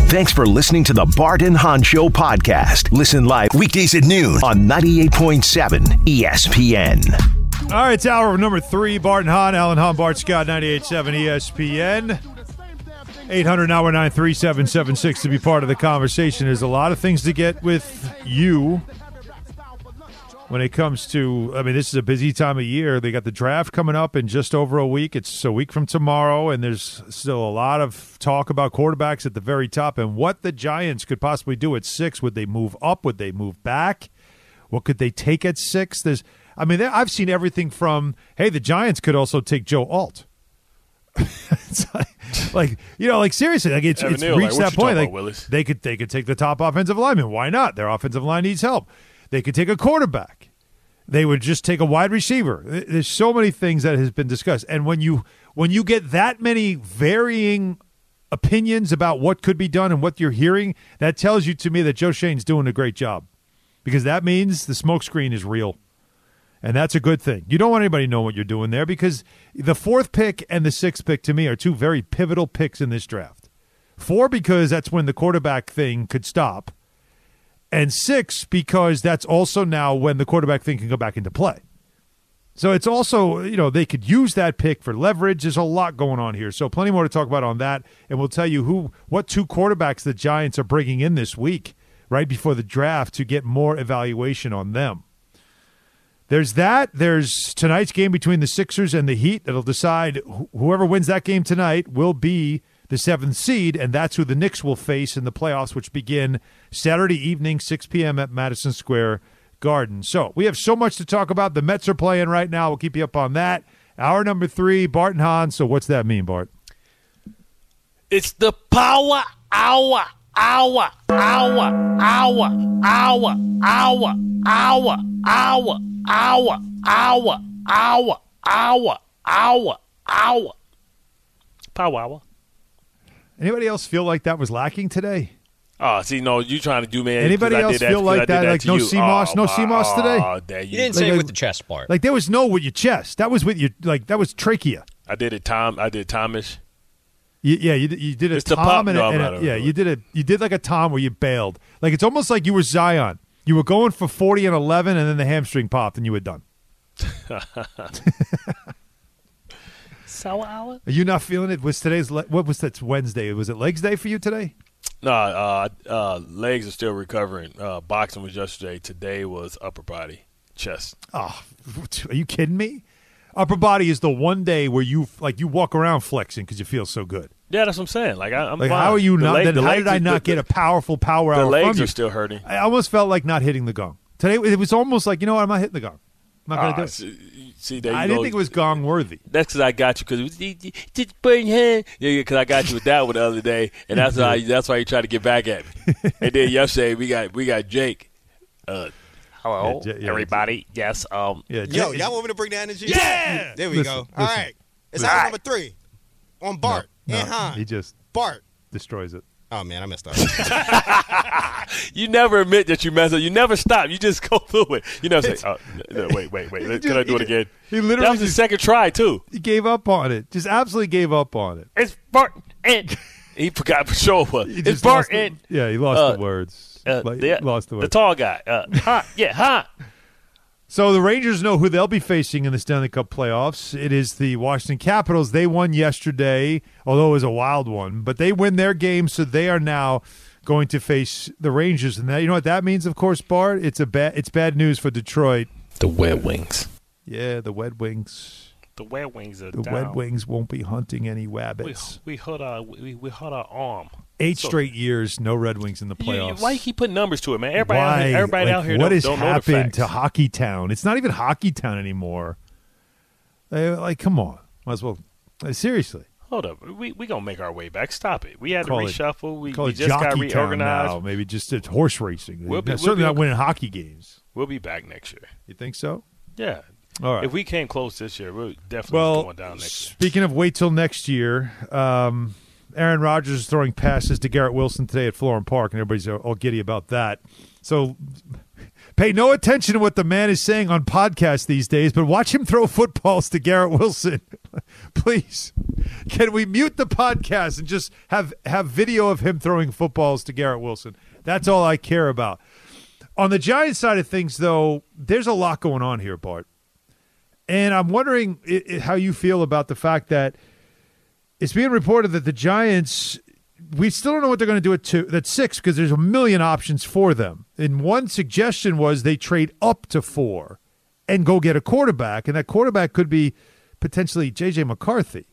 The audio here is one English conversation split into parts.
Thanks for listening to the Bart and Hahn Show podcast. Listen live weekdays at noon on 98.7 ESPN. All right, it's hour number 3. Bart and Hahn, Alan Hahn, Bart Scott, 98.7 ESPN. 800-919-3776 to be part of the conversation. There's a lot of things to get with you when it comes to, this is a busy time of year. They got the draft coming up in just over a week. It's a week from tomorrow, and there's still a lot of talk about quarterbacks at the very top and what the Giants could possibly do at 6. Would they move up? Would they move back? What could they take at 6? I've seen everything from, hey, the Giants could also take Joe Alt. It's seriously, it's reached that point. They could take the top offensive lineman. Why not? Their offensive line needs help. They could take a quarterback. They would just take a wide receiver. There's so many things that has been discussed. And when you get that many varying opinions about what could be done and what you're hearing, that tells you to me that Joe Schoen's doing a great job, because that means the smokescreen is real. And that's a good thing. You don't want anybody to know what you're doing there, because the 4th pick and the 6th pick to me are 2 very pivotal picks in this draft. 4 because that's when the quarterback thing could stop. And 6 because that's also now when the quarterback thing can go back into play. So it's also, they could use that pick for leverage. There's a lot going on here. So plenty more to talk about on that. And we'll tell you what 2 quarterbacks the Giants are bringing in this week, right before the draft, to get more evaluation on them. There's that. There's tonight's game between the Sixers and the Heat that'll decide whoever wins that game tonight will be the 7th seed, and that's who the Knicks will face in the playoffs, which begin Saturday evening, 6 p.m. at Madison Square Garden. So we have so much to talk about. The Mets are playing right now. We'll keep you up on that. Hour number 3, Bart and Hahn. So what's that mean, Bart? It's the power hour. Hour. Power hour. Anybody else feel like that was lacking today? Oh, see, no, you trying to do me. Anybody else feel like that? Like no CMOS, no CMOS today? You didn't say it with the chest part. Like there was no with your chest. That was with your, that was trachea. I did Tomish. You did a Tom you did like a Tom where you bailed. Like it's almost like you were Zion. You were going for 40 and 11, and then the hamstring popped, and you were done. So hour? Are you not feeling it? Was today's what was that? Wednesday? Was it legs day for you today? No, legs are still recovering. Boxing was yesterday. Today was upper body, chest. Oh, are you kidding me? Upper body is the one day where you walk around flexing because you feel so good. Yeah, that's what I'm saying. I'm fine. How are you not? Then how did I not get a powerful power hour? The legs are still hurting. I almost felt like not hitting the gong today. It was almost like, I'm not hitting the gong. I'm not going to do it. See, there you I didn't think it was gong worthy. That's because I got you, because it was just burn your hand. Yeah, because I got you with that one the other day, and that's why you tried to get back at me. And then yesterday we got Jake. Hello, everybody. Yes. Yo, y'all want me to bring the energy? Yeah. There we go. All right. It's hour number 3 on Bart and Hahn. He just Bart destroys it. Oh, man, I messed up. You never admit that you messed up. You never stop. You just go through it. You never say, wait. Can I do it again? He literally that was his second try, too. He gave up on it. Just absolutely gave up on it. It's Bart and he forgot for sure what. It's Bart and he lost the words. Lost the words. The tall guy. Hot. So the Rangers know who they'll be facing in the Stanley Cup playoffs. It is the Washington Capitals. They won yesterday, although it was a wild one. But they win their game, so they are now going to face the Rangers. And you know what that means, of course, Bart? It's bad news for Detroit. The Red Wings. Yeah, the Red Wings. The Red Wings are down. The Red Wings won't be hunting any rabbits. We hurt our arm. 8 straight years, no Red Wings in the playoffs. Why you keep putting numbers to it, man? Everybody out here what has don't know the happened facts. to Hockey Town? It's not even Hockey Town anymore. Come on. Might as well. Seriously. Hold up. We going to make our way back. Stop it. We had to reshuffle. We just got reorganized. Now. Maybe just it's horse racing. We'll certainly not winning hockey games. We'll be back next year. You think so? Yeah. All right. If we came close this year, we're definitely going down next year. Speaking of wait till next year, Aaron Rodgers is throwing passes to Garrett Wilson today at Florham Park, and everybody's all giddy about that. So Pay no attention to what the man is saying on podcasts these days, but watch him throw footballs to Garrett Wilson. Please. Can we mute the podcast and just have video of him throwing footballs to Garrett Wilson? That's all I care about. On the Giants side of things, though, there's a lot going on here, Bart. And I'm wondering how you feel about the fact that it's being reported that the Giants, we still don't know what they're going to do at 6 because there's a million options for them. And one suggestion was they trade up to 4 and go get a quarterback, and that quarterback could be potentially J.J. McCarthy.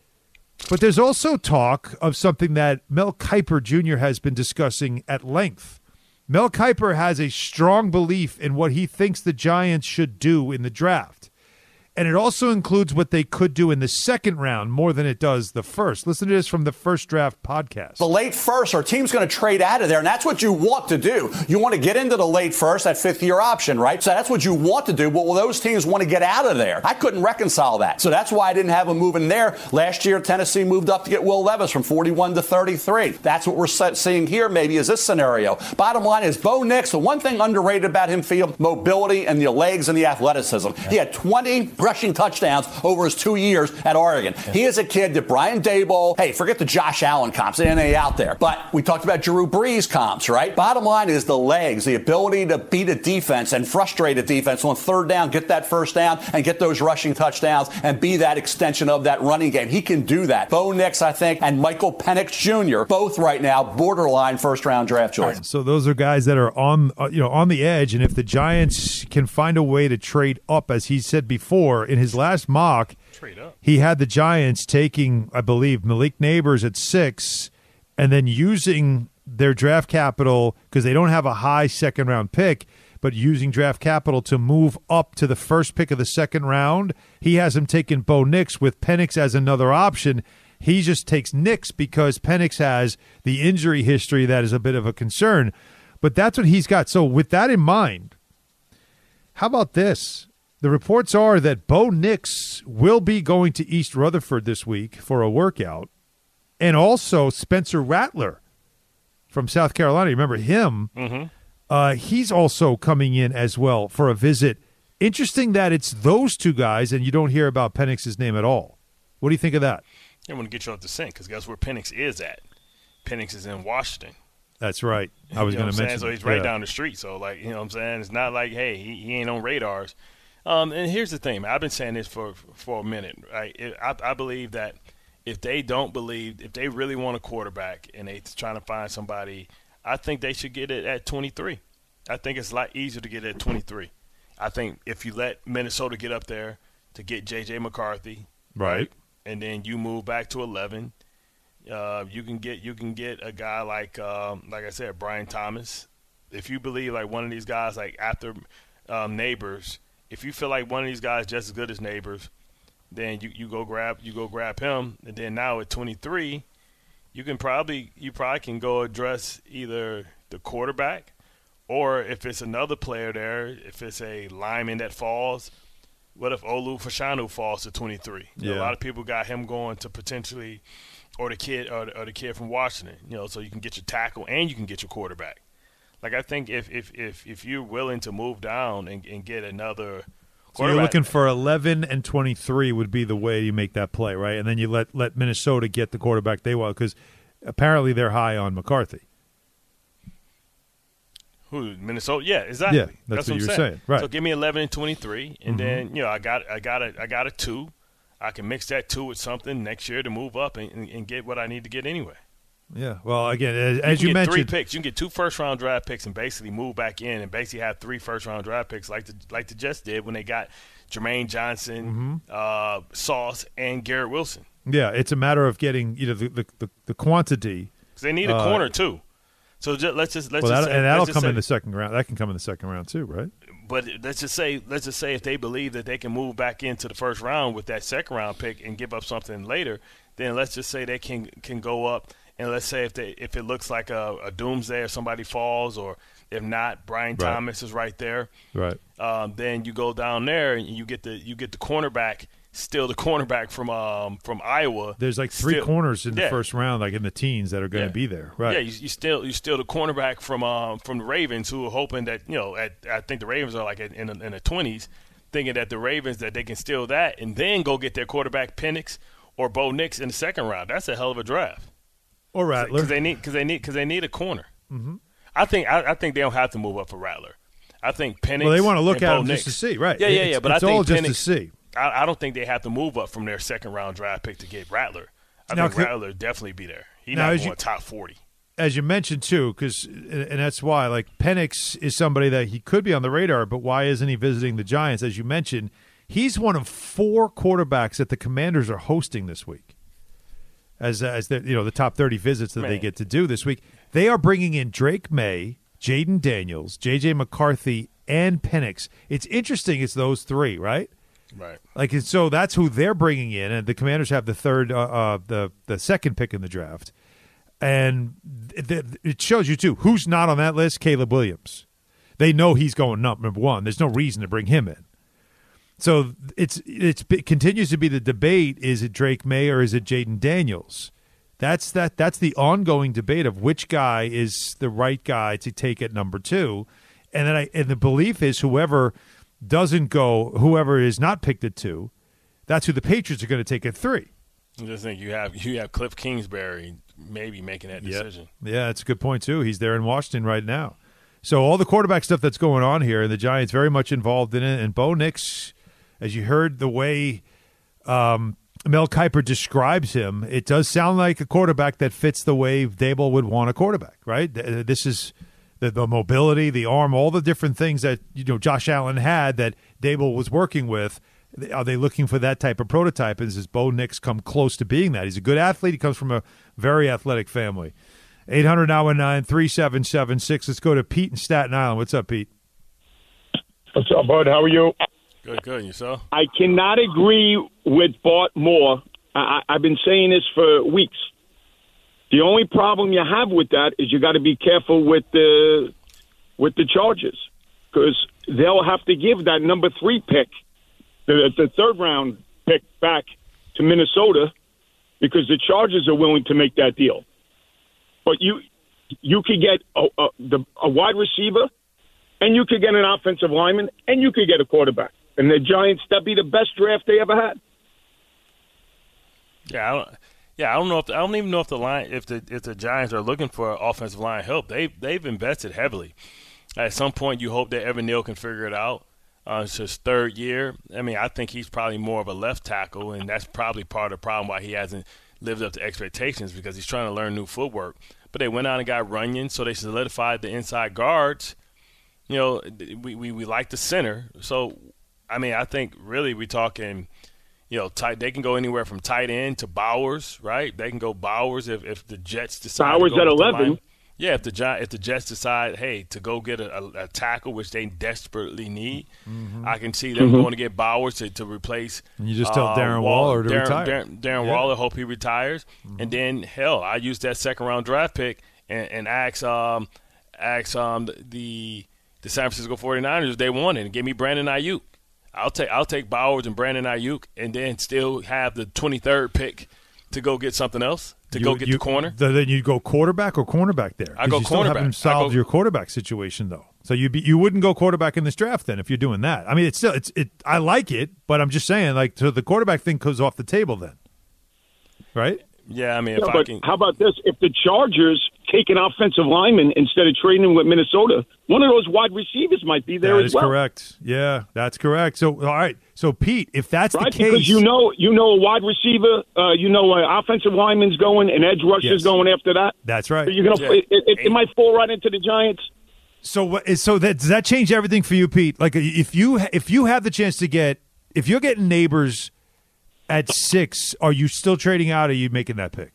But there's also talk of something that Mel Kiper Jr. has been discussing at length. Mel Kiper has a strong belief in what he thinks the Giants should do in the draft. And it also includes what they could do in the second round more than it does the first. Listen to this from the First Draft podcast. The late first, our team's going to trade out of there, and that's what you want to do. You want to get into the late first, that fifth-year option, right? So that's what you want to do, but well, those teams want to get out of there. I couldn't reconcile that. So that's why I didn't have them moving there. Last year, Tennessee moved up to get Will Levis from 41 to 33. That's what we're seeing here maybe is this scenario. Bottom line is Bo Nix, the one thing underrated about him, field mobility and the legs and the athleticism. Yeah. He had 20 rushing touchdowns over his 2 years at Oregon. Yeah. He is a kid that Brian Daboll, hey, forget the Josh Allen comps, they ain't out there. But we talked about Drew Brees comps, right? Bottom line is the legs, the ability to beat a defense and frustrate a defense on third down, get that first down and get those rushing touchdowns and be that extension of that running game. He can do that. Bo Nix, I think, and Michael Penix Jr., both right now borderline first-round draft choice. Right. So those are guys that are on the edge, and if the Giants can find a way to trade up, as he said before in his last mock, he had the Giants taking, I believe, Malik Neighbors at 6 and then using their draft capital because they don't have a high second-round pick, but using draft capital to move up to the first pick of the second round. He has him taking Bo Nix with Penix as another option. He just takes Nix because Penix has the injury history that is a bit of a concern. But that's what he's got. So with that in mind, how about this? The reports are that Bo Nix will be going to East Rutherford this week for a workout, and also Spencer Rattler from South Carolina. Remember him? Mm-hmm. He's also coming in as well for a visit. Interesting that it's those two guys, and you don't hear about Penix's name at all. What do you think of that? I want to get you off the scent because guess where Penix is at? Penix is in Washington. That's right. I was going to mention. So he's right down the street. So, like, you know what I'm saying? It's not like, hey, he ain't on radars. And here's the thing, man. I've been saying this for a minute, right? I believe that if they really want a quarterback and they're trying to find somebody, I think they should get it at 23. I think it's a lot easier to get it at 23. I think if you let Minnesota get up there to get J.J. McCarthy, right, and then you move back to 11, you can get a guy like I said, Brian Thomas. If you believe like one of these guys, like after Neighbors. If you feel like one of these guys just as good as Neighbors, then you go grab him, and then now at 23, you probably can go address either the quarterback, or if it's another player there, if it's a lineman that falls, what if Olu Fashanu falls to 23? Yeah. A lot of people got him going to potentially, or the kid from Washington, so you can get your tackle and you can get your quarterback. Like, I think if you're willing to move down and get another quarterback. So you're looking for 11 and 23 would be the way you make that play, right? And then you let Minnesota get the quarterback they want because apparently they're high on McCarthy. Who, Minnesota? Yeah, exactly. Yeah, that's what you're saying. Right. So give me 11 and 23, and then I got a 2. I can mix that 2 with something next year to move up and get what I need to get anyway. Yeah, well, again, as you mentioned, 3 picks. You can get 2 first-round draft picks and basically move back in and basically have 3 first-round draft picks like the Jets did when they got Jermaine Johnson, Sauce, and Garrett Wilson. Yeah, it's a matter of getting the quantity. Because they need a corner too. So let's just say that'll come in the second round. That can come in the second round too, right? But let's just say if they believe that they can move back into the first round with that second round pick and give up something later, then let's just say they can go up. And let's say if it looks like a doomsday or somebody falls, or if not, Brian Thomas is right there. Right. Then you go down there and you get the cornerback steal the cornerback from Iowa. There's like three corners in the first round, like in the teens, that are going to be there, right? Yeah, you steal the cornerback from the Ravens, who are hoping that I think the Ravens are like in the 20s, thinking that the Ravens that they can steal that and then go get their quarterback Penix or Bo Nix in the second round. That's a hell of a draft. Or Rattler, because they need a corner. Mm-hmm. I think they don't have to move up for Rattler. I think Penix. Well, they want to look at him Nix, just to see, right? Yeah. But it's I think all just Penix, to see. I don't think they have to move up from their second round draft pick to get Rattler. I think Rattler definitely be there. He's not going top 40. As you mentioned too, and that's why, like, Penix is somebody that he could be on the radar, but why isn't he visiting the Giants? As you mentioned, he's one of 4 quarterbacks that the Commanders are hosting this week. As the top 30 visits that they get to do this week, they are bringing in Drake May, Jaden Daniels, J.J. McCarthy, and Penix. It's interesting. It's those 3, right? Right. Like, so that's who they're bringing in, and the Commanders have the third, the second pick in the draft, and it shows you too who's not on that list. Caleb Williams. They know he's going number 1. There's no reason to bring him in. So it continues to be the debate: is it Drake May or is it Jaden Daniels? That's the ongoing debate of which guy is the right guy to take at number 2, and the belief is whoever is not picked at 2, that's who the Patriots are going to take at 3. I just think you have Cliff Kingsbury maybe making that decision. Yeah, that's a good point too. He's there in Washington right now. So all the quarterback stuff that's going on here, and the Giants very much involved in it. And Bo Nix, as you heard the way Mel Kiper describes him, it does sound like a quarterback that fits the way Daboll would want a quarterback, right? This is the mobility, the arm, all the different things that Josh Allen had that Daboll was working with. Are they looking for that type of prototype? And does Bo Nix come close to being that? He's a good athlete. He comes from a very athletic family. 800-919-3776. Let's go to Pete in Staten Island. What's up, Pete? What's up, bud? How are you? Good. And yourself? I cannot agree with Bart more. I've been saying this for weeks. The only problem you have with that is you got to be careful with the Chargers, because they'll have to give that number 3 pick, the third round pick, back to Minnesota, because the Chargers are willing to make that deal. But you could get a wide receiver, and you could get an offensive lineman, and you could get a quarterback. And the Giants, that'd be the best draft they ever had. I don't even know if the Giants are looking for offensive line help. They've invested heavily. At some point, you hope that Evan Neal can figure it out. It's his 3rd year. I mean, I think he's probably more of a left tackle, and that's probably part of the problem why he hasn't lived up to expectations, because he's trying to learn new footwork. But they went out and got Runyon, so they solidified the inside guards. We like the center. So, I mean, I think really we're talking, they can go anywhere from tight end to Bowers, right? They can go Bowers if the Jets decide Bowers to go at with 11. Yeah, if the Jets decide, hey, to go get a tackle, which they desperately need, I can see them going to get Bowers to replace. And you just tell Darren Waller to retire. Darren Waller, hope he retires. And then, hell, I use that second-round draft pick and ask the San Francisco 49ers if they want it and give me Brandon Ayuk. I'll take Bowers and Brandon Ayuk and then still have the 23rd pick to go get something else, go get the corner. Then you go quarterback or cornerback there? I go you cornerback. Still haven't solved your quarterback situation, though. So you wouldn't go quarterback in this draft then if you're doing that. I mean, it's still I like it, but I'm just saying, like, so the quarterback thing goes off the table then, right? Yeah, I mean, how about this? If the Chargers take an offensive lineman instead of trading him with Minnesota, one of those wide receivers might be there as well. That is correct. Yeah, that's correct. So, all right. So, Pete, if that's the case, because you know a wide receiver, an offensive lineman's going, and edge rusher's going after that. That's right. So you're gonna it might fall right into the Giants. So does that change everything for you, Pete? Like, if you have the chance to if you're getting Neighbors at 6, are you still trading out, or are you making that pick?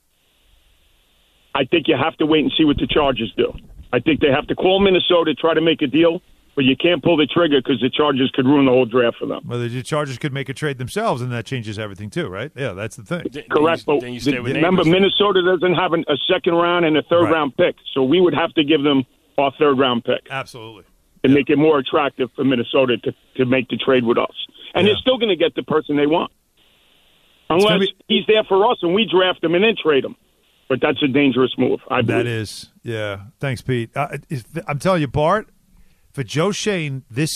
I think you have to wait and see what the Chargers do. I think they have to call Minnesota, try to make a deal, but you can't pull the trigger because the Chargers could ruin the whole draft for them. Well, the Chargers could make a trade themselves, and that changes everything too, right? Yeah, that's the thing. Correct, but remember, Minnesota doesn't have a second round and a third round pick, so we would have to give them our third round pick. Absolutely. and make it more attractive for Minnesota to make the trade with us. And they're still going to get the person they want. Unless he's there for us and we draft him and then trade him. But that's a dangerous move, I believe. That is, yeah. Thanks, Pete. I'm telling you, Bart, for Joe Schoen, this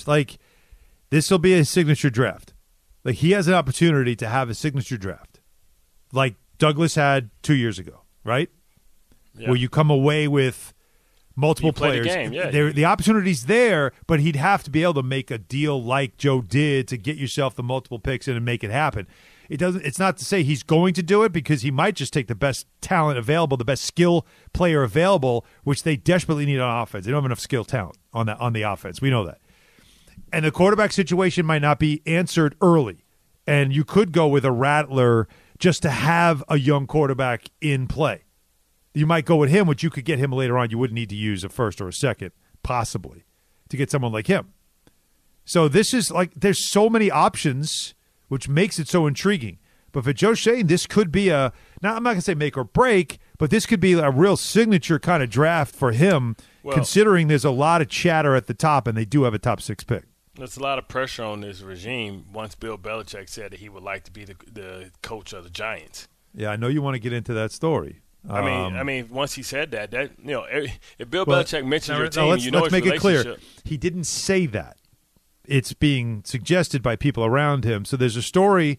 will be a signature draft. Like, he has an opportunity to have a signature draft, like Douglas had 2 years ago, right? Yeah. Where you come away with multiple players. The game, the opportunity's there, but he'd have to be able to make a deal like Joe did to get yourself the multiple picks in and make it happen. It's not to say he's going to do it, because he might just take the best talent available, the best skill player available, which they desperately need on offense. They don't have enough skill talent on the offense. We know that. And the quarterback situation might not be answered early. And you could go with a Rattler just to have a young quarterback in play. You might go with him, which you could get him later on. You wouldn't need to use a first or a second, possibly, to get someone like him. So this is there's so many options, which makes it so intriguing. But for Joe Schoen, this could be now I'm not going to say make or break, but this could be a real signature kind of draft for him, considering there's a lot of chatter at the top, and they do have a top 6 pick. There's a lot of pressure on this regime once Bill Belichick said that he would like to be the coach of the Giants. Yeah, I know you want to get into that story. I mean, once he said that if Bill Belichick mentions your team, let's make it clear. He didn't say that. It's being suggested by people around him. So there's a story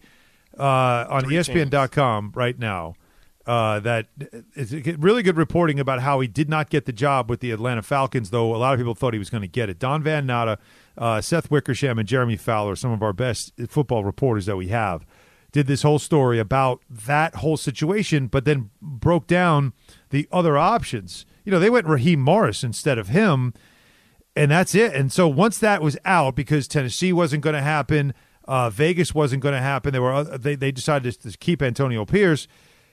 on ESPN.com right now that is really good reporting about how he did not get the job with the Atlanta Falcons, though a lot of people thought he was going to get it. Don Van Natta, Seth Wickersham, and Jeremy Fowler, some of our best football reporters that we have, did this whole story about that whole situation, but then broke down the other options. They went Raheem Morris instead of him, and that's it. And so once that was out, because Tennessee wasn't going to happen, Vegas wasn't going to happen, they decided to keep Antonio Pierce.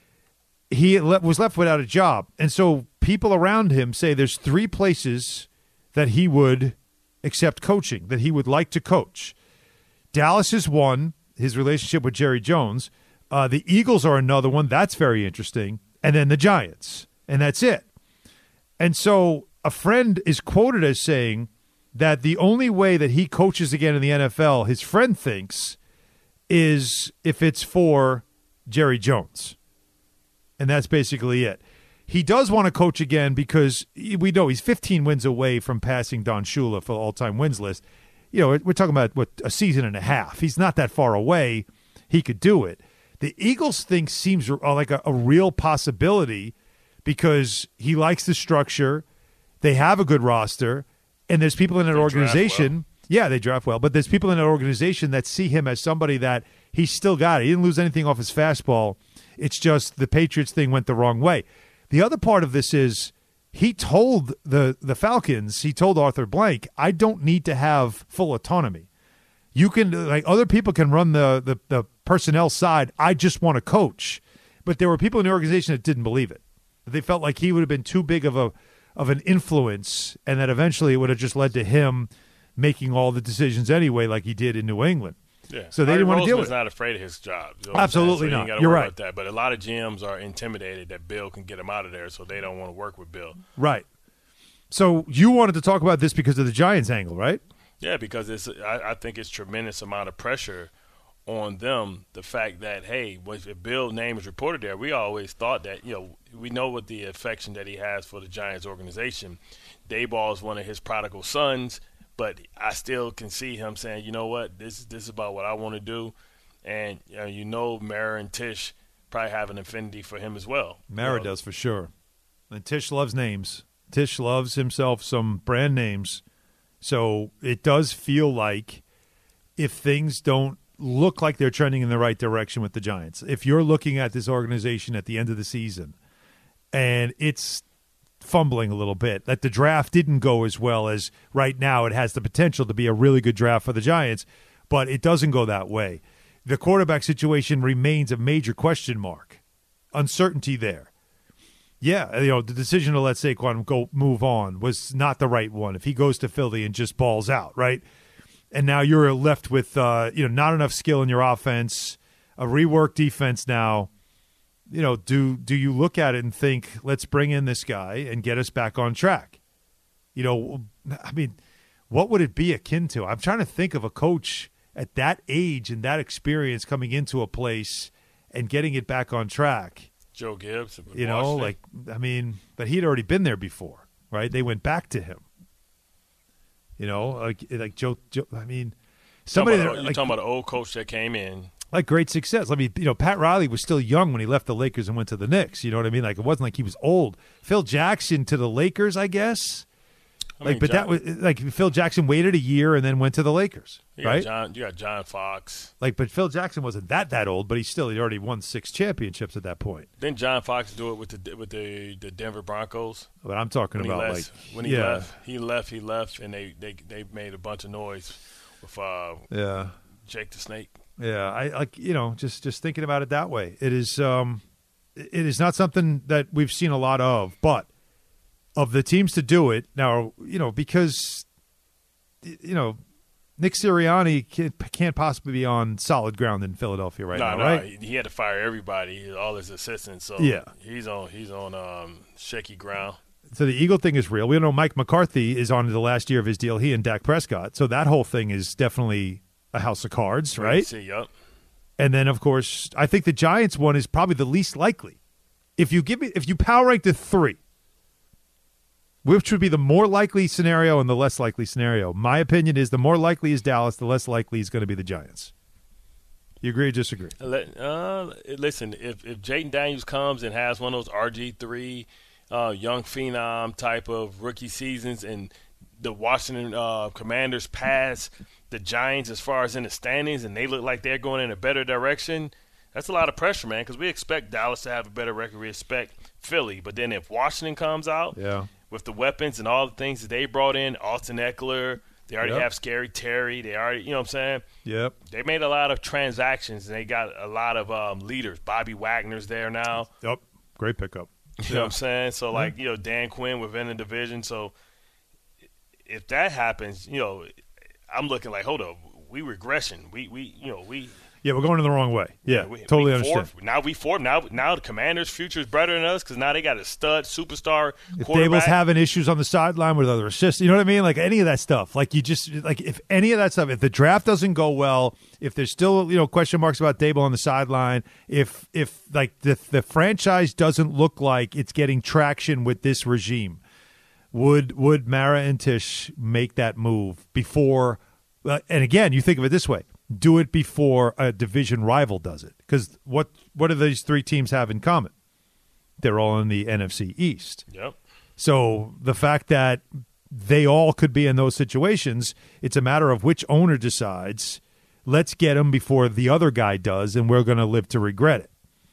He was left without a job. And so people around him say there's 3 places that he would accept coaching, that he would like to coach. Dallas is one, his relationship with Jerry Jones. The Eagles are another one. That's very interesting. And then the Giants. And that's it. And so a friend is quoted as saying that the only way that he coaches again in the NFL, his friend thinks, is if it's for Jerry Jones. And that's basically it. He does want to coach again because we know he's 15 wins away from passing Don Shula for the all-time wins list. We're talking about, a season and a half. He's not that far away. He could do it. The Eagles think seems like a real possibility because he likes the structure. They have a good roster, and there's people in that organization. Yeah, they draft well, but there's people in that organization that see him as somebody that he's still got it. He didn't lose anything off his fastball. It's just the Patriots thing went the wrong way. The other part of this is he told the Falcons, he told Arthur Blank, I don't need to have full autonomy. You can, other people can run the personnel side. I just want to coach. But there were people in the organization that didn't believe it. They felt like he would have been too big of an influence, and that eventually it would have just led to him making all the decisions anyway, like he did in New England. Yeah. So they didn't want to deal with it. Not afraid of his job. Absolutely not. You're right. About that. But a lot of GMs are intimidated that Bill can get him out of there, so they don't want to work with Bill. Right. So you wanted to talk about this because of the Giants angle, right? Yeah, because I think it's tremendous amount of pressure on them. The fact that, hey, if Bill's name is reported there, we always thought that, we know what the affection that he has for the Giants organization. Daboll is one of his prodigal sons. But I still can see him saying, you know what, this is about what I want to do. And, Mara and Tish probably have an affinity for him as well. Mara does for sure. And Tish loves names. Tish loves himself some brand names. So it does feel like if things don't look like they're trending in the right direction with the Giants, if you're looking at this organization at the end of the season and it's fumbling a little bit, that the draft didn't go as well as right now. It has the potential to be a really good draft for the Giants, but it doesn't go that way. The quarterback situation remains a major question mark. Uncertainty there. Yeah, the decision to let Saquon move on was not the right one. If he goes to Philly and just balls out, right? And now you're left with not enough skill in your offense, a reworked defense now. Do you look at it and think, let's bring in this guy and get us back on track? what would it be akin to? I'm trying to think of a coach at that age and that experience coming into a place and getting it back on track. Joe Gibbs. You know, but he'd already been there before, right? They went back to him. You know, like Joe I mean, somebody you're talking about an old coach that came in. Like great success. I mean, Pat Riley was still young when he left the Lakers and went to the Knicks. You know what I mean? Like it wasn't like he was old. Phil Jackson to the Lakers, I guess. That was like Phil Jackson waited a year and then went to the Lakers, right? You got John Fox. But Phil Jackson wasn't that old, but he'd already won 6 championships at that point. Didn't John Fox do it with the Denver Broncos? But I'm talking about when he left, and they made a bunch of noise with Jake the Snake. Yeah, I just thinking about it that way. It is not something that we've seen a lot of, but of the teams to do it now, because Nick Sirianni can't possibly be on solid ground in Philadelphia now, right? He had to fire everybody, all his assistants. So he's on shaky ground. So the Eagle thing is real. We know Mike McCarthy is on the last year of his deal. He and Dak Prescott. So that whole thing is definitely a house of cards, right? Yep. And then, of course, I think the Giants one is probably the least likely. If you power rank the 3, which would be the more likely scenario and the less likely scenario? My opinion is the more likely is Dallas, the less likely is going to be the Giants. You agree or disagree? Listen, if Jayden Daniels comes and has one of those RG3 young phenom type of rookie seasons and the Washington Commanders pass the Giants as far as in the standings and they look like they're going in a better direction, that's a lot of pressure, man, because we expect Dallas to have a better record. We expect Philly. But then if Washington comes out with the weapons and all the things that they brought in, Austin Eckler, they already have Scary Terry. They already, you know what I'm saying? Yep. They made a lot of transactions, and they got a lot of leaders. Bobby Wagner's there now. Yep. Great pickup. You know what I'm saying? So, Dan Quinn within the division. So, if that happens, I'm looking like, hold up, we regression. Yeah, we're going in the wrong way. Yeah, totally understand. Now the Commanders' future is better than us because now they got a stud superstar if quarterback. Dable's having issues on the sideline with other assists, you know what I mean? Like any of that stuff. Like if any of that stuff, if the draft doesn't go well, if there's still question marks about Dable on the sideline, if like the franchise doesn't look like it's getting traction with this regime, would Mara and Tisch make that move before? And again, you think of it this way. Do it before a division rival does it. Because what do these 3 teams have in common? They're all in the NFC East. Yep. So the fact that they all could be in those situations, it's a matter of which owner decides, let's get them before the other guy does, and we're going to live to regret it.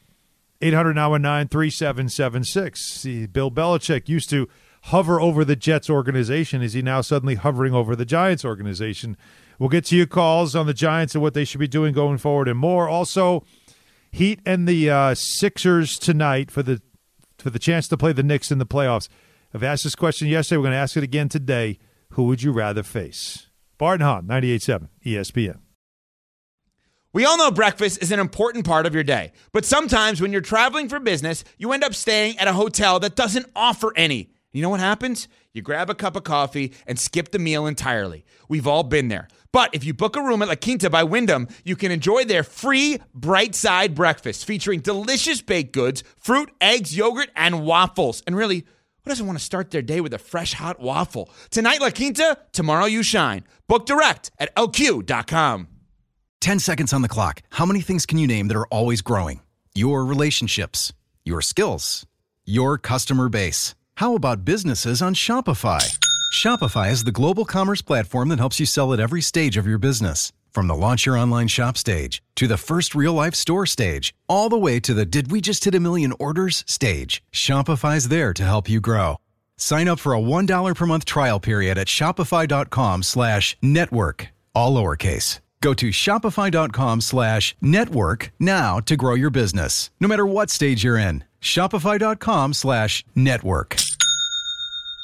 800-919-3776. Bill Belichick used to hover over the Jets organization. Is he now suddenly hovering over the Giants organization? We'll get to your calls on the Giants and what they should be doing going forward and more. Also, Heat and the Sixers tonight for the chance to play the Knicks in the playoffs. I've asked this question yesterday. We're going to ask it again today. Who would you rather face? Bart and Hahn, 98.7 ESPN. We all know breakfast is an important part of your day. But sometimes when you're traveling for business, you end up staying at a hotel that doesn't offer any. You know what happens? You grab a cup of coffee and skip the meal entirely. We've all been there. But if you book a room at La Quinta by Wyndham, you can enjoy their free Bright Side breakfast featuring delicious baked goods, fruit, eggs, yogurt, and waffles. And really, who doesn't want to start their day with a fresh, hot waffle? Tonight, La Quinta, tomorrow you shine. Book direct at LQ.com. 10 seconds on the clock. How many things can you name that are always growing? Your relationships, your skills, your customer base. How about businesses on Shopify? Shopify is the global commerce platform that helps you sell at every stage of your business. From the launch your online shop stage, to the first real-life store stage, all the way to the did we just hit a million orders stage. Shopify's there to help you grow. Sign up for a $1 per month trial period at shopify.com/network, all lowercase. Go to shopify.com/network now to grow your business, no matter what stage you're in. Shopify.com/network.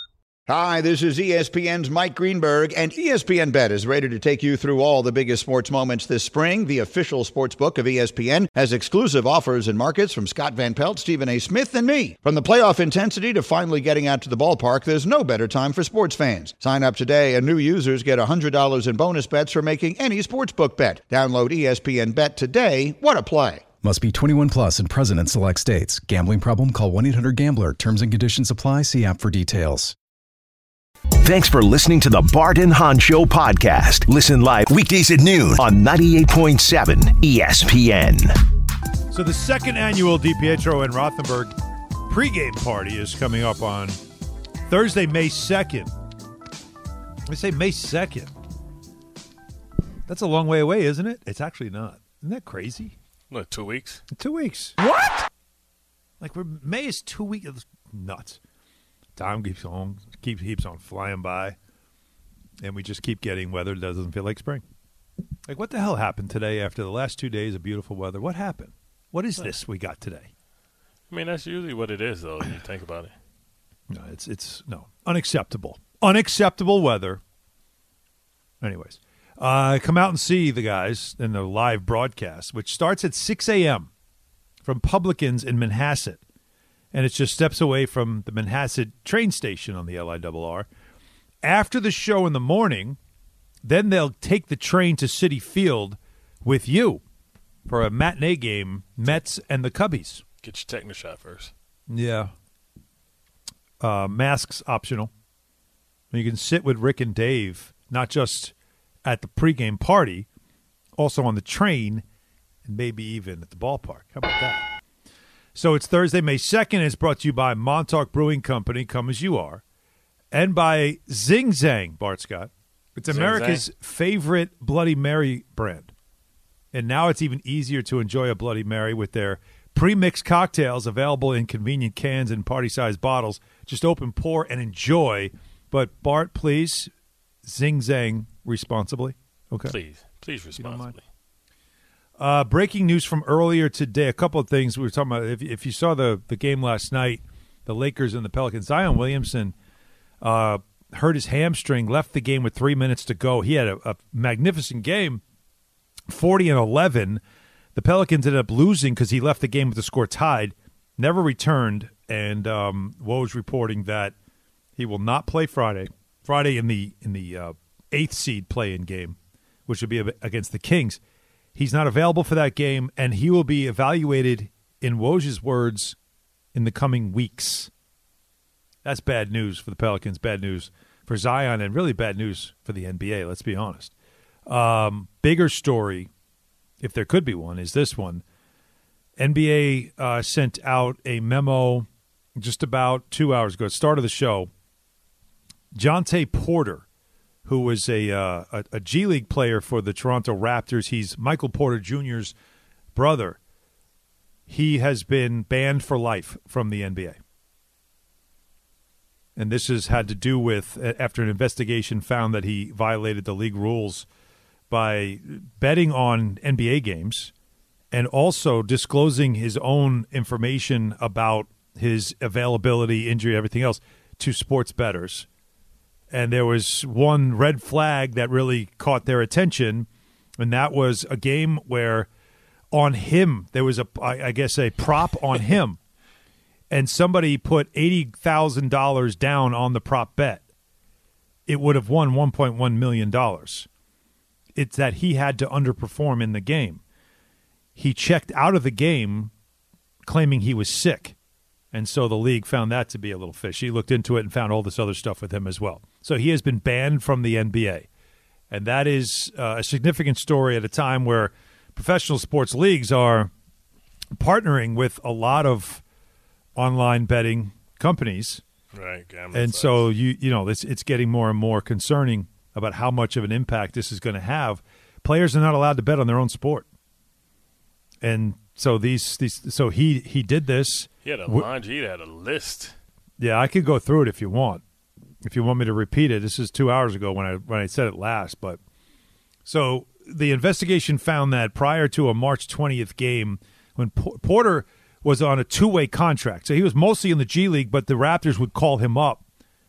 Hi, this is ESPN's Mike Greenberg, and ESPN Bet is ready to take you through all the biggest sports moments this spring. The official sports book of ESPN has exclusive offers and markets from Scott Van Pelt, Stephen A. Smith, and me. From the playoff intensity to finally getting out to the ballpark, there's no better time for sports fans. Sign up today, and new users get $100 in bonus bets for making any sportsbook bet. Download ESPN Bet today. What a play. Must be 21 plus and present in select states. Gambling problem? Call 1-800-GAMBLER. Terms and conditions apply. See app for details. Thanks for listening to the Bart and Hahn Show podcast. Listen live weekdays at noon on 98.7 ESPN. So the second annual DiPietro and Rothenberg pregame party is coming up on Thursday, May 2nd. I say May 2nd. That's a long way away, isn't it? It's actually not. Isn't that crazy? What, 2 weeks? 2 weeks. What? Like May is 2 weeks. It's nuts. Time keeps on flying by, and we just keep getting weather that doesn't feel like spring. Like, what the hell happened today after the last 2 days of beautiful weather? What happened? What is this we got today? I mean, that's usually what it is, though, when you think about it. No, it's unacceptable. Unacceptable weather. Anyways, come out and see the guys in the live broadcast, which starts at 6 a.m. from Publicans in Manhasset. And it's just steps away from the Manhasset train station on the LIRR. After the show in the morning, then they'll take the train to Citi Field with you for a matinee game, Mets and the Cubbies. Get your tetanus shot first. Yeah. Masks optional. You can sit with Rick and Dave, not just at the pregame party, also on the train, and maybe even at the ballpark. How about that? So it's Thursday, May 2nd. It's brought to you by Montauk Brewing Company, come as you are, and by Zing Zang, Bart Scott. It's America's favorite Bloody Mary brand. And now it's even easier to enjoy a Bloody Mary with their pre-mixed cocktails available in convenient cans and party-sized bottles. Just open, pour, and enjoy. But, Bart, please, Zing Zang responsibly. Okay. Please responsibly. Breaking news from earlier today. A couple of things we were talking about. If you saw the game last night, the Lakers and the Pelicans, Zion Williamson hurt his hamstring, left the game with 3 minutes to go. He had a magnificent game, 40-11. The Pelicans ended up losing because he left the game with the score tied, never returned, and Woj reporting that he will not play Friday in the 8th seed play-in game, which would be against the Kings. He's not available for that game, and he will be evaluated, in Woj's words, in the coming weeks. That's bad news for the Pelicans, bad news for Zion, and really bad news for the NBA, let's be honest. Bigger story, if there could be one, is this one. NBA sent out a memo just about 2 hours ago, at the start of the show. Jonte Porter, who was a G League player for the Toronto Raptors. He's Michael Porter Jr.'s brother. He has been banned for life from the NBA. And this has had to do with, after an investigation found that he violated the league rules by betting on NBA games and also disclosing his own information about his availability, injury, everything else to sports bettors. And there was one red flag that really caught their attention, and that was a game where on him, there was a prop on him, and somebody put $80,000 down on the prop bet. It would have won $1.1 million. It's that he had to underperform in the game. He checked out of the game claiming he was sick. And so the league found that to be a little fishy. Looked into it and found all this other stuff with him as well. So he has been banned from the NBA. And that is a significant story at a time where professional sports leagues are partnering with a lot of online betting companies. Right. And so, it's getting more and more concerning about how much of an impact this is going to have. Players are not allowed to bet on their own sport. And so he did this. He had a list. Yeah, I could go through it if you want. If you want me to repeat it, this is 2 hours ago when I said it last. But so the investigation found that prior to a March 20th game, when Porter was on a two-way contract, so he was mostly in the G League, but the Raptors would call him up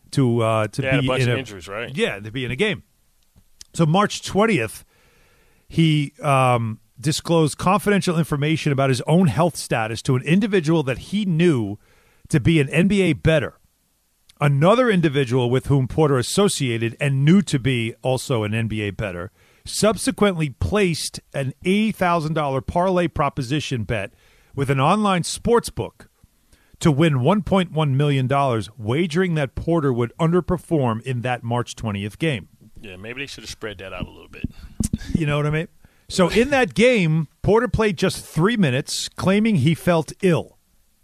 to They had be a bunch in of injuries, right? Yeah, to be in a game. So March 20th, he disclosed confidential information about his own health status to an individual that he knew to be an NBA bettor. Another individual with whom Porter associated and knew to be also an NBA bettor subsequently placed an $80,000 parlay proposition bet with an online sports book to win $1.1 million, wagering that Porter would underperform in that March 20th game. Yeah, maybe they should have spread that out a little bit. You know what I mean? So in that game, Porter played just 3 minutes, claiming he felt ill.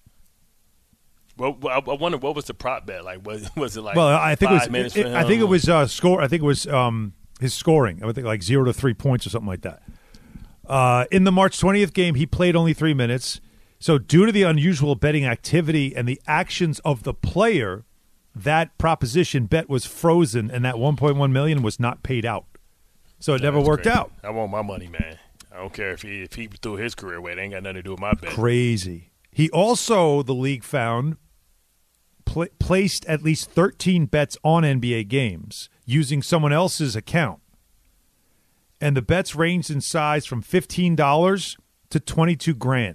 Well, I wonder what was the prop bet like? Was it like? Well, I think 5 minutes for him? I think it was score. I think it was his scoring. I would think like 0 to 3 points or something like that. In the March 20th game, he played only 3 minutes. So due to the unusual betting activity and the actions of the player, that proposition bet was frozen, and that $1.1 million was not paid out. So it never worked out. I want my money, man. I don't care if he threw his career away. It ain't got nothing to do with my bet. Crazy. He also, the league found, placed at least 13 bets on NBA games using someone else's account. And the bets ranged in size from $15 to $22,000.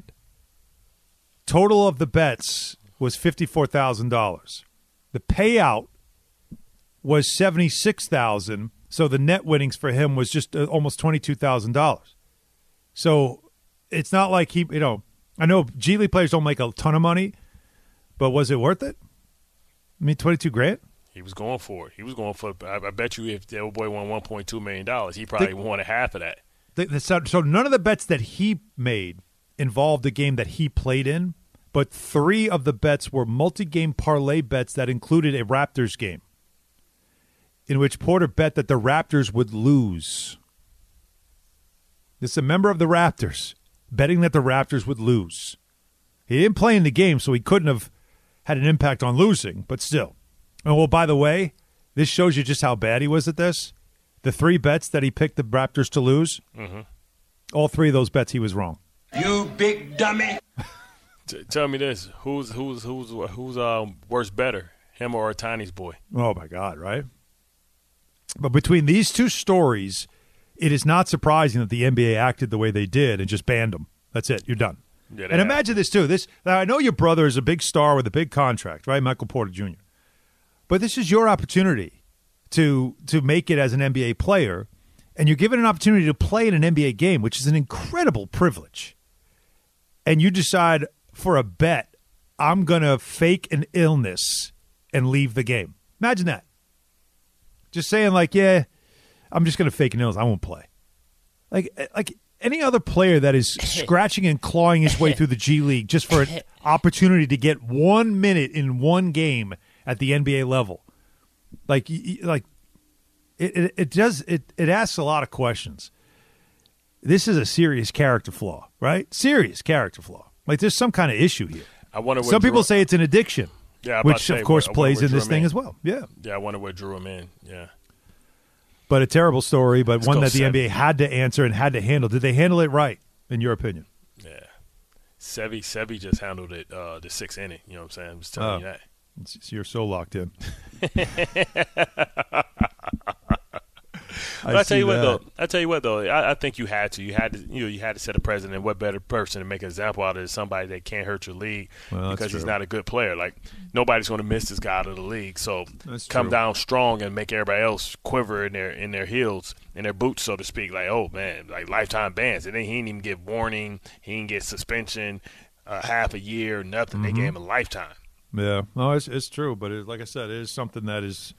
Total of the bets was $54,000. The payout was $76,000, so the net winnings for him was just almost $22,000. So it's not like he, I know G League players don't make a ton of money, but was it worth it? I mean, $22,000. He was going for it. He was going for it. I bet you if the old boy won $1.2 million, he probably wanted half of that. So none of the bets that he made involved the game that he played in, but 3 of the bets were multi-game parlay bets that included a Raptors game, in which Porter bet that the Raptors would lose. This is a member of the Raptors betting that the Raptors would lose. He didn't play in the game, so he couldn't have had an impact on losing, but still. And well, by the way, this shows you just how bad he was at this. The 3 bets that he picked the Raptors to lose, all 3 of those bets he was wrong. You big dummy. Tell me this: who's worse better, him or Otani's boy? Oh my God, right? But between these 2 stories, it is not surprising that the NBA acted the way they did and just banned them. That's it. You're done. Yeah, and imagine this too. Now I know your brother is a big star with a big contract, right? Michael Porter Jr. But this is your opportunity to make it as an NBA player, and you're given an opportunity to play in an NBA game, which is an incredible privilege. And you decide for a bet, I'm going to fake an illness and leave the game. Imagine that. Just saying like, yeah, I'm just going to fake an illness. I won't play. Like any other player that is scratching and clawing his way through the G League just for an opportunity to get 1 minute in one game at the NBA level. It asks a lot of questions. This is a serious character flaw, right? Serious character flaw. Like there's some kind of issue here. I wonder what some people say it's an addiction, which of course plays in this thing as well. Yeah. Yeah, I wonder what drew him in. Yeah. But a terrible story, but Let's one go that the Sevy. NBA had to answer and had to handle. Did they handle it right, in your opinion? Yeah. Sevy just handled it the 6th inning. You know what I'm saying? I'm just telling you that. You're so locked in. I tell you what though. I think you had to set a precedent. What better person to make an example out of than somebody that can't hurt your league because he's not a good player. Like nobody's going to miss this guy out of the league. So come down strong and make everybody else quiver in their heels, in their boots, so to speak. Like like lifetime bans. And then he didn't even get warning. He didn't get suspension, half a year, nothing. They gave him a lifetime. Yeah, no, it's true. But like I said, it is something that is.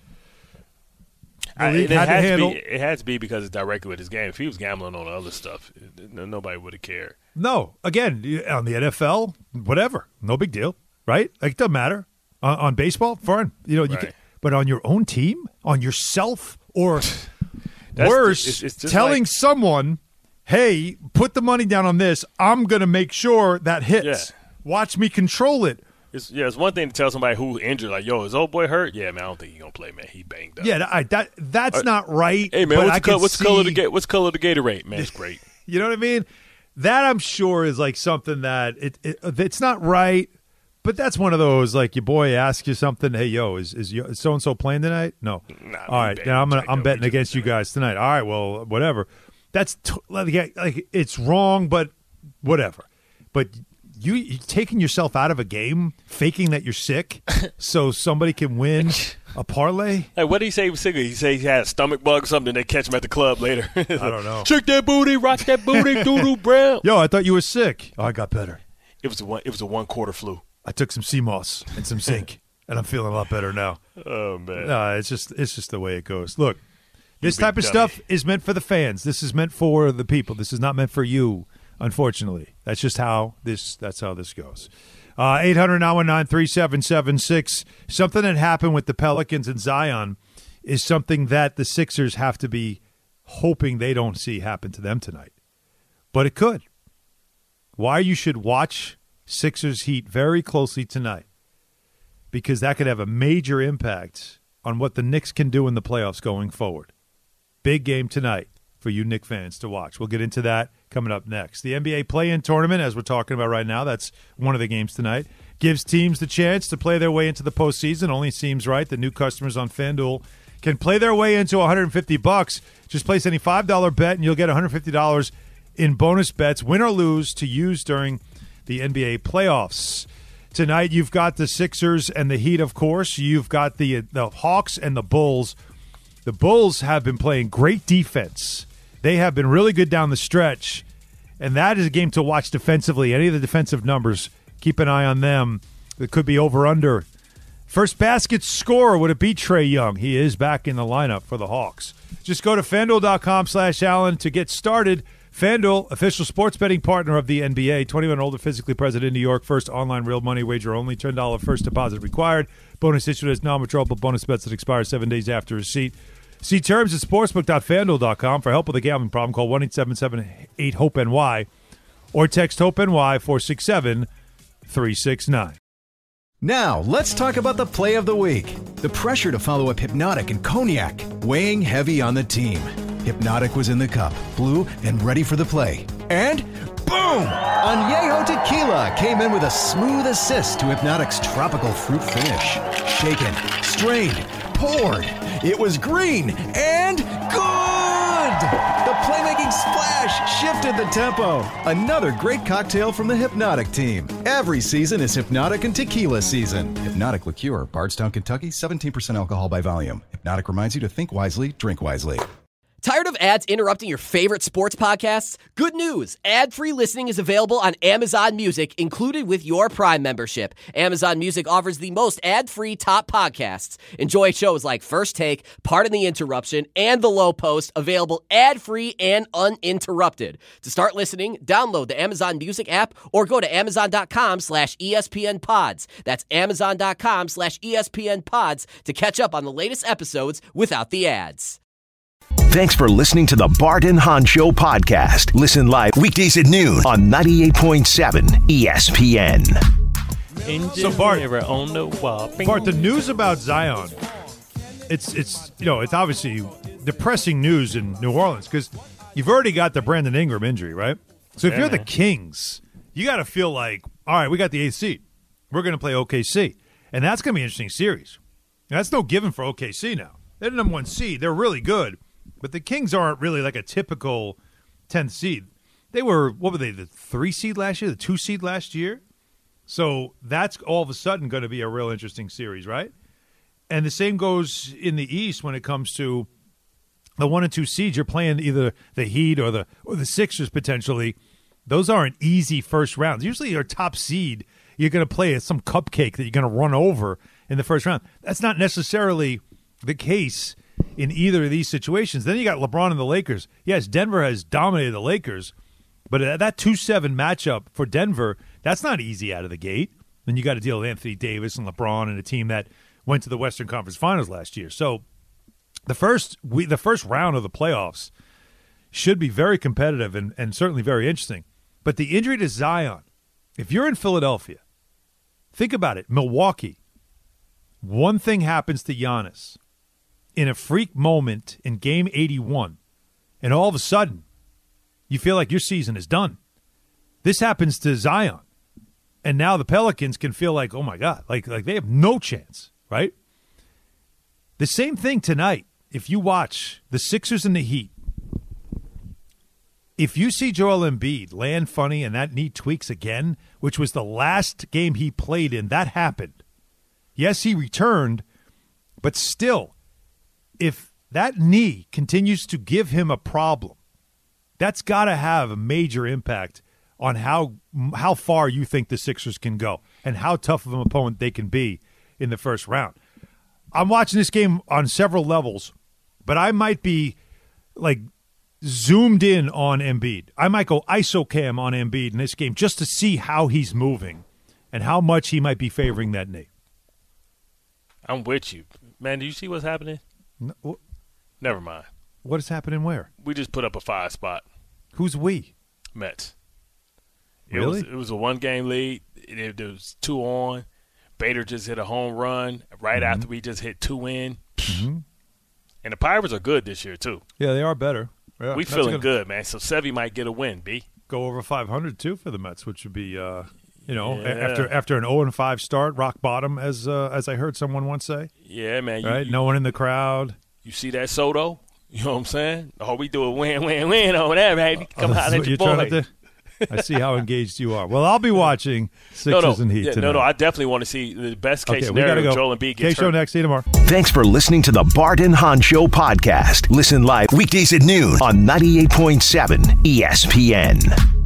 It has to be because it's directly with his game. If he was gambling on other stuff, nobody would have cared. No, again, on the NFL, whatever, no big deal, right? Like it doesn't matter. On baseball, fine, Right. but on your own team, on yourself, or worse, it's just telling like, someone, "Hey, put the money down on this. I'm going to make sure that hits. Yeah. Watch me control it." It's one thing to tell somebody who injured, like, yo, is old boy hurt? Yeah, man, I don't think he's gonna play, man. He banged up. Yeah, that's not right. Hey, man, but what's the color of the Gatorade? Man, it's great. You know what I mean? That I'm sure is like something that it's not right, But that's one of those, like, your boy asks you something. Hey, yo, is so-and-so playing tonight? No. Nah, all right, now I'm betting against you guys tonight. All right, well, whatever. That's like it's wrong, but whatever. But you taking yourself out of a game, faking that you're sick so somebody can win a parlay? Hey, what did he say he was sick of? He said he had a stomach bug or something. They catch him at the club later. I don't know. Shake that booty, rock that booty, doo-doo brown. Yo, I thought you were sick. Oh, I got better. It was a 1 quarter flu. I took some sea moss and some zinc, and I'm feeling a lot better now. Oh, man. No, it's just the way it goes. Look, this type of stuff is meant for the fans. This is meant for the people. This is not meant for you, unfortunately. That's just how this goes. 800-919-3776. Something that happened with the Pelicans and Zion is something that the Sixers have to be hoping they don't see happen to them tonight. But it could. Why you should watch Sixers Heat very closely tonight, because that could have a major impact on what the Knicks can do in the playoffs going forward. Big game tonight for you Knicks fans to watch. We'll get into that coming up next. The NBA play-in tournament, as we're talking about right now, that's one of the games tonight, gives teams the chance to play their way into the postseason. Only seems right that new customers on FanDuel can play their way into $150. Just place any $5 bet, and you'll get $150 in bonus bets, win or lose, to use during the NBA playoffs. Tonight, you've got the Sixers and the Heat, of course. You've got the Hawks and the Bulls. The Bulls have been playing great defense. They have been really good down the stretch, and that is a game to watch defensively. Any of the defensive numbers, keep an eye on them. It could be over-under. First basket scorer, would it be Trae Young? He is back in the lineup for the Hawks. Just go to FanDuel.com/Allen to get started. FanDuel, official sports betting partner of the NBA. 21 and older, physically present in New York. First online real money wager only. $10 first deposit required. Bonus issued as non-withdrawable bonus bets that expire 7 days after receipt. See terms at sportsbook.fanduel.com. For help with a gambling problem, call 1-877-8-HOPE-NY or text HOPE-NY 467-369. Now, let's talk about the play of the week. The pressure to follow up Hypnotic and Cognac, weighing heavy on the team. Hypnotic was in the cup, blue, and ready for the play. And boom! Añejo Tequila came in with a smooth assist to Hypnotic's tropical fruit finish. Shaken, strained, poured. It was green and good! The playmaking splash shifted the tempo. Another great cocktail from the Hypnotic team. Every season is Hypnotic and Tequila season. Hypnotic Liqueur, Bardstown, Kentucky, 17% alcohol by volume. Hypnotic reminds you to think wisely, drink wisely. Tired of ads interrupting your favorite sports podcasts? Good news! Ad-free listening is available on Amazon Music, included with your Prime membership. Amazon Music offers the most ad-free top podcasts. Enjoy shows like First Take, Pardon the Interruption, and The Low Post, available ad-free and uninterrupted. To start listening, download the Amazon Music app or go to amazon.com/ESPN Pods. That's amazon.com/ESPN Pods to catch up on the latest episodes without the ads. Thanks for listening to the Bart and Hahn Show podcast. Listen live weekdays at noon on 98.7 ESPN. So Bart, the news about Zion, it's obviously depressing news in New Orleans because you've already got the Brandon Ingram injury, right? So if you're the Kings, you got to feel like, all right, we got the 8th seed. We're going to play OKC, and that's going to be an interesting series. Now, that's no given for OKC now. They're the number 1 seed. They're really good. But the Kings aren't really like a typical 10th seed. They were, what were they, the 3 seed last year, the 2 seed last year? So that's all of a sudden going to be a real interesting series, right? And the same goes in the East when it comes to the 1 and 2 seeds. You're playing either the Heat or the Sixers potentially. Those aren't easy first rounds. Usually your top seed, you're going to play some cupcake that you're going to run over in the first round. That's not necessarily the case in either of these situations. Then you got LeBron and the Lakers. Yes, Denver has dominated the Lakers, but that 2-7 matchup for Denver, that's not easy out of the gate. Then you got to deal with Anthony Davis and LeBron and a team that went to the Western Conference Finals last year. So the first round of the playoffs should be very competitive and certainly very interesting. But the injury to Zion, if you're in Philadelphia, think about it. Milwaukee, one thing happens to Giannis in a freak moment in Game 81, and all of a sudden, you feel like your season is done. This happens to Zion. And now the Pelicans can feel like, oh, my God, like they have no chance, right? The same thing tonight. If you watch the Sixers and the Heat, if you see Joel Embiid land funny and that knee tweaks again, which was the last game he played in, that happened. Yes, he returned, but still, if that knee continues to give him a problem, that's got to have a major impact on how far you think the Sixers can go and how tough of an opponent they can be in the first round. I'm watching this game on several levels, but I might be like zoomed in on Embiid. I might go ISO-cam on Embiid in this game just to see how he's moving and how much he might be favoring that knee. I'm with you. Man, do you see what's happening? No, never mind. What is happening where? We just put up a 5 spot. Who's we? Mets. Really? It was a 1-game lead. There was 2 on. Bader just hit a home run right after we just hit 2 in. Mm-hmm. And the Pirates are good this year, too. Yeah, they are better. Yeah, we feeling good, man. So Sevy might get a win, B. Go over 500, too, for the Mets, which would be, yeah. after an 0-5 start, rock bottom, as I heard someone once say. Yeah, man. Right? No one in the crowd. You see that Soto? You know what I'm saying? Oh, we do a win over there, baby. Come out at your boy. I see how engaged you are. Well, I'll be watching Sixers and Heat tonight. No, I definitely want to see the best case scenario. Go. Joel Embiid gets K-Show hurt. next. See you tomorrow. Thanks for listening to the Bart and Hahn Show podcast. Listen live weekdays at noon on 98.7 ESPN.